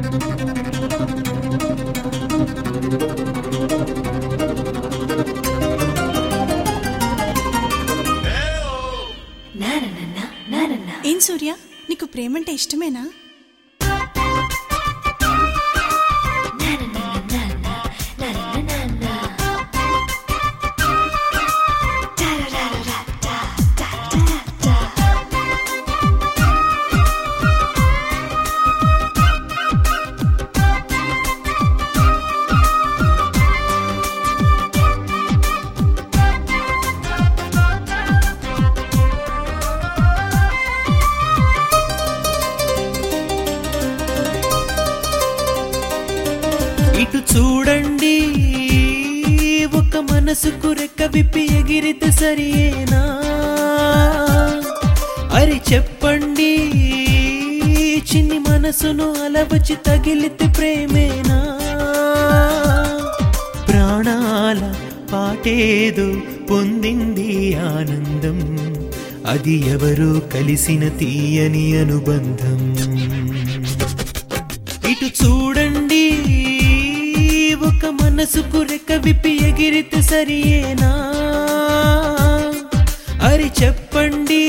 ఏం సూర్య, నీకు ప్రేమంటే ఇష్టమేనా? ఇటు చూడండి, ఒక మనసుకు రెక్క విప్పి ఎగిరితే సరియేనా? అరి చెప్పండి, చిన్ని మనసును అలవచి తగిలితే ప్రేమేనా? ప్రాణాల పాటేదో పొందింది ఆనందం, అది ఎవరో కలిసిన తీయని అనుబంధం. ఇటు చూడండి, ఒక మనసుకు రెక్క విప్పి ఎగిరితే సరియేనా? అరి చెప్పండి.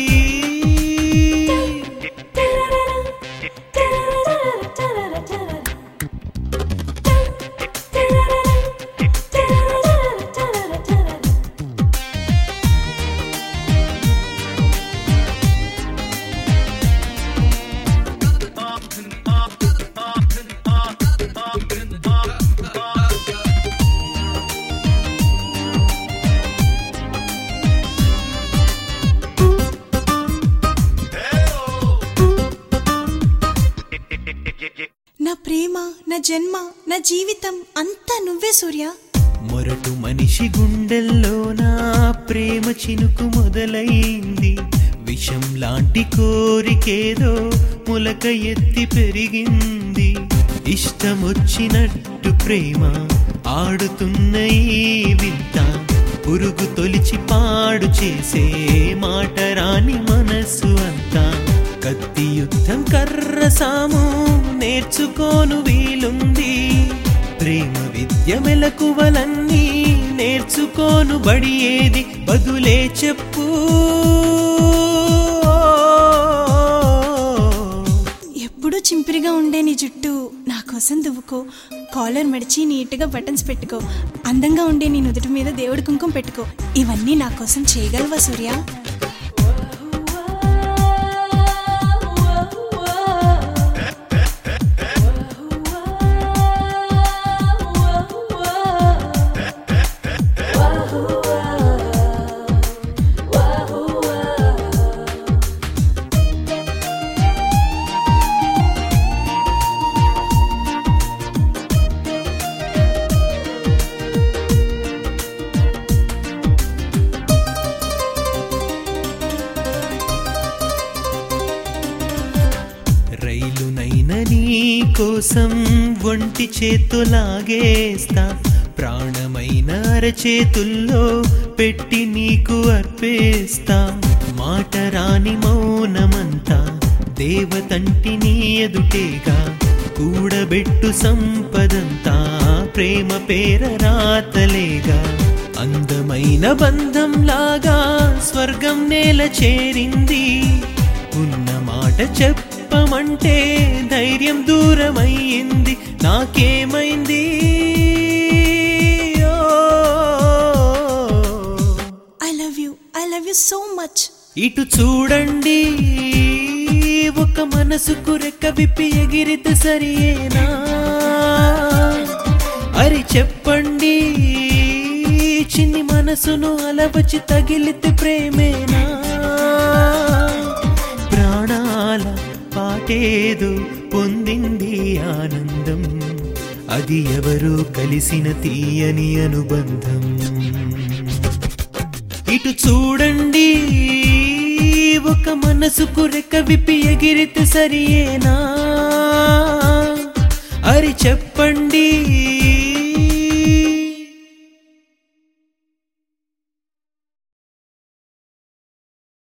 నా ప్రేమ, నా జన్మ, నా జీవితం అంతా నువ్వే సూర్య. మొరటు మనిషి గుండెల్లో నా ప్రేమ చినుకు మొదలైంది. విషం లాంటి కోరికేదో ములక ఎత్తి పెరిగింది. ఇష్టమొచ్చినట్టు ప్రేమ ఆడుతున్న ఈ వింత, పురుగు తొలిచి పాడు చేసే మాట రాని మనసు అంతా. కత్తి యుద్ధం కర్ర సాము నేర్చుకోను వీలుంది. ప్రేమ విద్య మెలకువలన్నీ నేర్చుకోను బడి ఏది? బదులే చెప్పు. ఎప్పుడూ చింపిరిగా ఉండే నీ జుట్టు నా కోసం దువ్వుకో. కాలర్ మడిచి నీట్గా బటన్స్ పెట్టుకో. అందంగా ఉండే నీ నుదుటి మీద దేవుడి కుంకుమ పెట్టుకో. ఇవన్నీ నా కోసం చేయగలవా సూర్య? రైలునైన నీ కోసం ఒంటి చేతులాగేస్తా. ప్రాణమైన అరచేతుల్లో పెట్టి నీకు అర్పేస్తా. మాట రాని మౌనమంతా దేవతంటి నీ ఎదుటేగా. కూడబెట్టు సంపదంతా ప్రేమ పేర రాతలేగా. అందమైన బంధంలాగా స్వర్గం నేల చేరింది. ఉన్న మాట చెప్పమంటే ధైర్యం దూరమయ్యింది. నాకేమైంది? I love you so much. ఇటు చూడండి, ఒక మనసుకు రెక్క విప్పి ఎగిరితే సరియేనా? అరి చెప్పండి, చిన్ని మనసును అలవచి తగిలితే ప్రేమేనా? ప్రాణాల పాటేదో పొందింది ఆనందం, అది ఎవరో కలిసిన తీయని అనుబంధం. ఇటు చూడండి, ఒక మనసుకు రెక్క విప్పి ఎగిరితే సరియేనా? అరి చెప్పండి.